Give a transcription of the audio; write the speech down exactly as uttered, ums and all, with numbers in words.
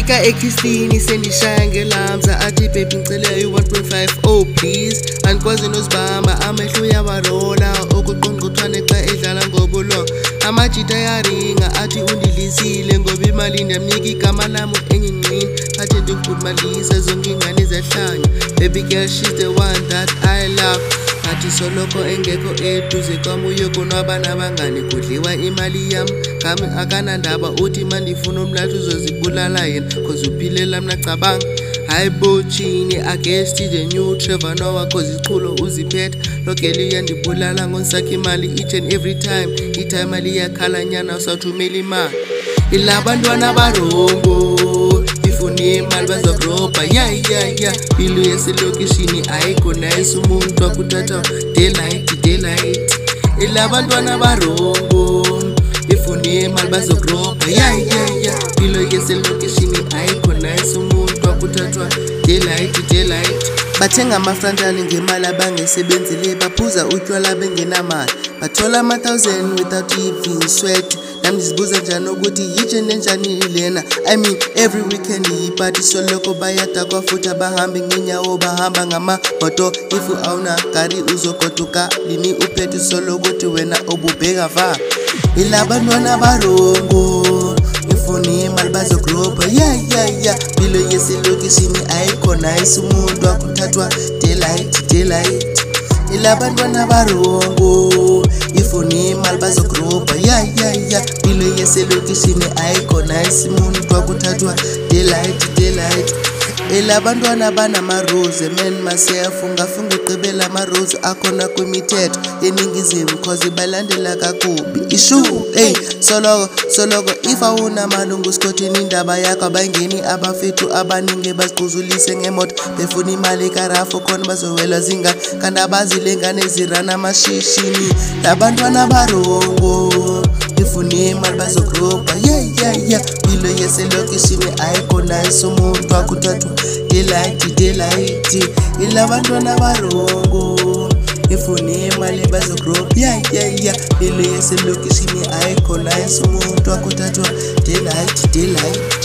Ngifika ekhistini sendishaya ngelamza athi baby ngicela i one point five oh please andikwazi nozibamba amehlo uyabarola okuqongqothwane xa edlala ngobulo amajita yaringa athi undidlisile ngoba imali ndiyamnika igama lami enginqini athi ndikumalisa zonke ingane zahlanya baby girl she's the one that I love athi soloko engekho eduze kwami uyokonwaba nabangane kudliwa imali yami ngami akanandaba uthi mandifuna umlahle uzozibulala yena cause uphilela mina cabanga hayi bochini I guess the new Trevor Noah cause ichulo uziphetha logeli uyandibulala ngonsakha imali each and every time itime ali yakhala nyana usathumela imali ilabantwana barongo ifuna imali bazogropa yeah yeah yeah bilu yeselokishini ayikho nice umuntu akuthatha daylight daylight ilabantwana barongo ifuna imali bazogropa yeah yeah yeah bilu yeselokishini ayikho nice umuntu akuthatha daylight daylight bathenga amafrantali ngemali abangesebenzile baphuza utywala bengenamali bathola ama thousand without even sweat nami zibuza njani ukuthi yitshe nenjani lena I mean every weekend iparty soloko bayadakwa futhi abahambi ngenyawo bahamba ngamamoto if awuna gari uzogoduka lini uphethe soloko uthi wena obubheka va ilabantwana barongo ifuna imali bazogropa yeah yeah yeah bilo yeselokishini ayikho nice umuntu akuthathwa daylight daylight ilabantwana barongo ifuna imali bazogropa yeah yeah yeah bilo yeselokishini ayikho nice umuntu akuthathwa daylight daylight ilabantwana banama-rose man myself ungafunga uqibela ama-rose akhona kwimithetho yeningizimu cause balandela kakubi ishu hey soloko soloko if awunamalungu usikhothini indaba yakho abangeni abafethu abaningi baziquzulise ngemoto befuna imali karafu khona bazowelwa zingane kanti abazile ngane ezirana amashishini labantwana barongo ifuna imali bazogropa yeah yeah yeah bilo yeselokishini ayikho nice umuntu akuthatha daylight daylight ilabantwana barongo ifuna imali bazogropa yeah yeah yeah bilo yeselokishini ayikho nice umuntu akuthathwa daylight daylight